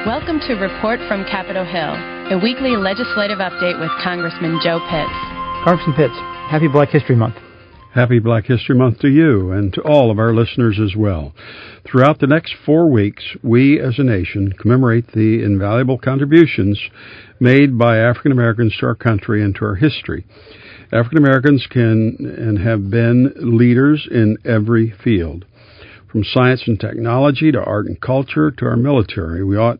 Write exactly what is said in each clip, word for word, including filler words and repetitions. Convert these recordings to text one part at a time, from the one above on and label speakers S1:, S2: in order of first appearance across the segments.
S1: Welcome to Report from Capitol Hill, a weekly legislative update with Congressman Joe Pitts.
S2: Congressman Pitts, happy Black History Month.
S3: Happy Black History Month to you and to all of our listeners as well. Throughout the next four weeks, we as a nation commemorate the invaluable contributions made by African Americans to our country and to our history. African Americans can and have been leaders in every field. From science and technology to art and culture to our military, we ought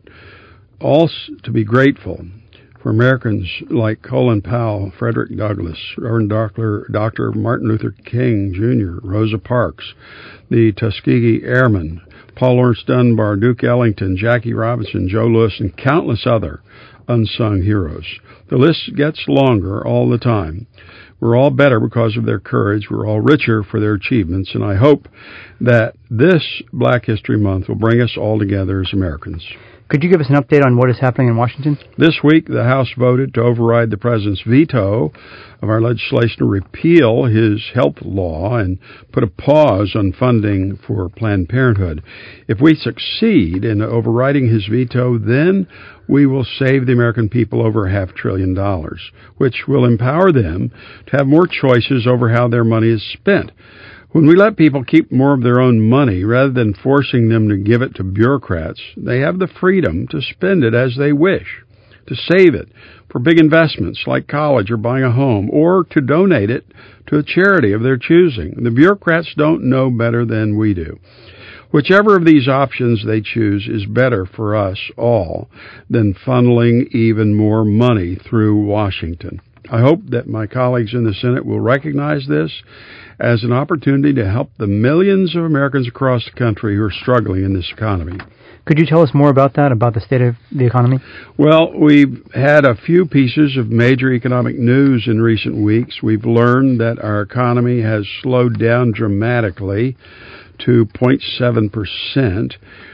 S3: all to be grateful for Americans like Colin Powell, Frederick Douglass, Reverend Doctor Doctor Martin Luther King Junior, Rosa Parks, the Tuskegee Airmen, Paul Laurence Dunbar, Duke Ellington, Jackie Robinson, Joe Louis, and countless other unsung heroes. The list gets longer all the time. We're all better because of their courage. We're all richer for their achievements. And I hope that this Black History Month will bring us all together as Americans.
S2: Could you give us an update on what is happening in Washington?
S3: This week, the House voted to override the President's veto of our legislation to repeal his health law and put a pause on funding for Planned Parenthood. If we succeed in overriding his veto, then we will save the American people over half a trillion dollars, which will empower them to have more choices over how their money is spent. When we let people keep more of their own money rather than forcing them to give it to bureaucrats, they have the freedom to spend it as they wish, to save it for big investments like college or buying a home, or to donate it to a charity of their choosing. The bureaucrats don't know better than we do. Whichever of these options they choose is better for us all than funneling even more money through Washington. I hope that my colleagues in the Senate will recognize this as an opportunity to help the millions of Americans across the country who are struggling in this economy.
S2: Could you tell us more about that, about the state of the economy?
S3: Well, we've had a few pieces of major economic news in recent weeks. We've learned that our economy has slowed down dramatically to zero point seven percent.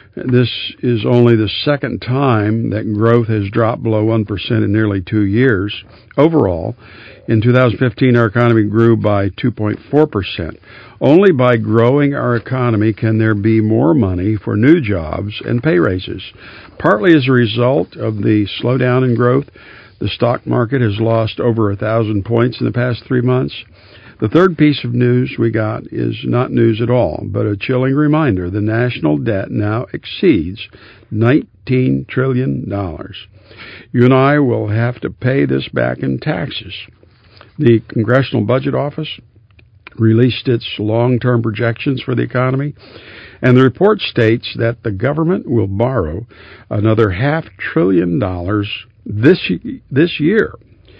S3: This is only the second time that growth has dropped below one percent in nearly two years. Overall, in two thousand fifteen, our economy grew by two point four percent. Only by growing our economy can there be more money for new jobs and pay raises. Partly as a result of the slowdown in growth, the stock market has lost over a thousand points in the past three months. The third piece of news we got is not news at all, but a chilling reminder. The national debt now exceeds nineteen trillion dollars. You and I will have to pay this back in taxes. The Congressional Budget Office released its long-term projections for the economy, and the report states that the government will borrow another half trillion dollars this, this year.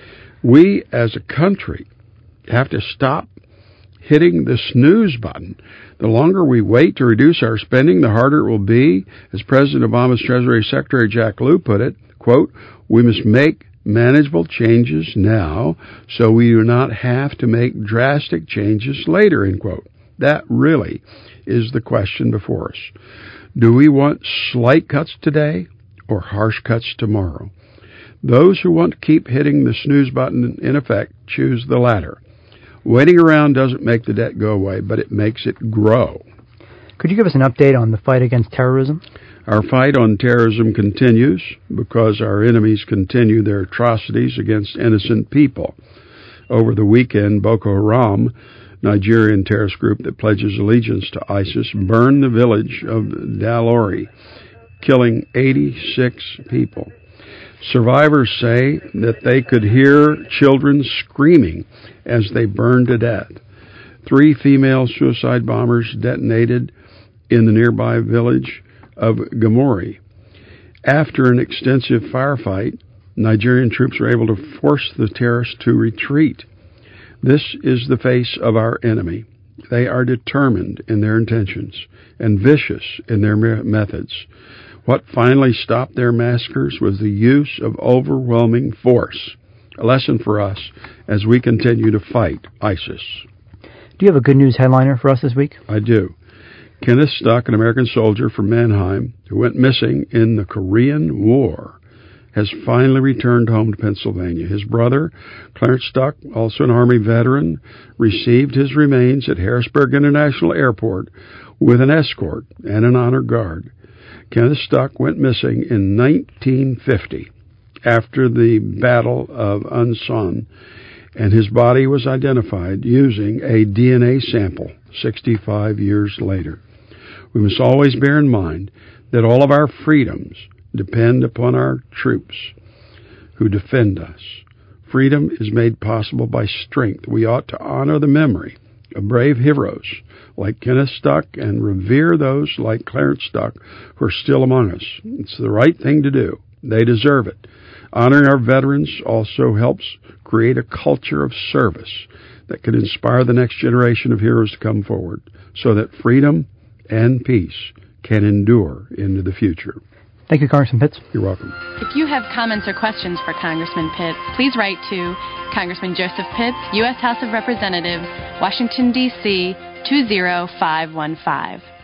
S3: We, as a country, have to stop hitting the snooze button. The longer we wait to reduce our spending, the harder it will be. As President Obama's Treasury Secretary Jack Lew put it, quote, "We must make manageable changes now so we do not have to make drastic changes later," end quote. That really is the question before us. Do we want slight cuts today or harsh cuts tomorrow? Those who want to keep hitting the snooze button, in effect, choose the latter. Waiting around doesn't make the debt go away, but it makes it grow.
S2: Could you give us an update on the fight against terrorism?
S3: Our fight on terrorism continues because our enemies continue their atrocities against innocent people. Over the weekend, Boko Haram, Nigerian terrorist group that pledges allegiance to ISIS, burned the village of Dalori, killing eighty-six people. Survivors say that they could hear children screaming as they burned to death. Three female suicide bombers detonated in the nearby village of Gamori. After an extensive firefight, Nigerian troops were able to force the terrorists to retreat. This is the face of our enemy. They are determined in their intentions and vicious in their methods. What finally stopped their massacres was the use of overwhelming force, a lesson for us as we continue to fight ISIS.
S2: Do you have a good news headliner for us this week?
S3: I do. Kenneth Stuck, an American soldier from Mannheim who went missing in the Korean War, has finally returned home to Pennsylvania. His brother, Clarence Stuck, also an Army veteran, received his remains at Harrisburg International Airport with an escort and an honor guard. Kenneth Stuck went missing in nineteen fifty after the Battle of Un Son, and his body was identified using a D N A sample sixty-five years later. We must always bear in mind that all of our freedoms depend upon our troops who defend us. Freedom is made possible by strength. We ought to honor the memory of brave heroes like Kenneth Stuck and revere those like Clarence Stuck who are still among us. It's the right thing to do. They deserve it. Honoring our veterans also helps create a culture of service that can inspire the next generation of heroes to come forward so that freedom and peace can endure into the future.
S2: Thank you, Congressman Pitts.
S3: You're welcome.
S1: If you have comments or questions for Congressman Pitts, please write to Congressman Joseph Pitts, U S House of Representatives, Washington, D C two zero five one five.